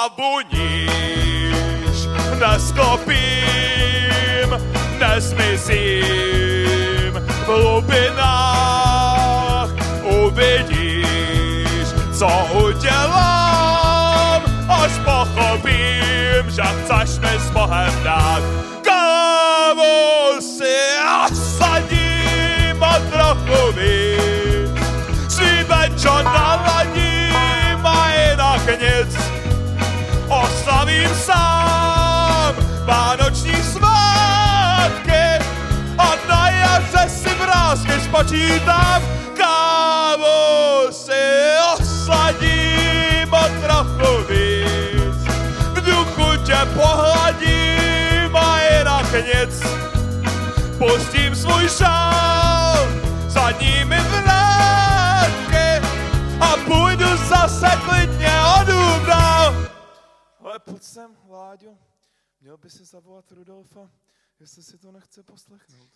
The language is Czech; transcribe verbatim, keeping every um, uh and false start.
a buníš, neskopím, nezmizím, v hlubinách uvidíš, co udělám, až pochopím, že chceš mi s Bohem dát. Kávu si osadím a trochu víc, slíbenčo naladím a jinak nic. Oslavím sám vánoční svátky a na jaře si vrásky spočítám. Kávu si osadím a trochu víc, v duchu tě pohladím a jinak nic. Pustím svůj šál za nimi vrátky a půjdu zase klidně o dům dál. Ale pojď sem, Láďo, měl by si zavolat Rudolfa, jestli si to nechce poslechnout.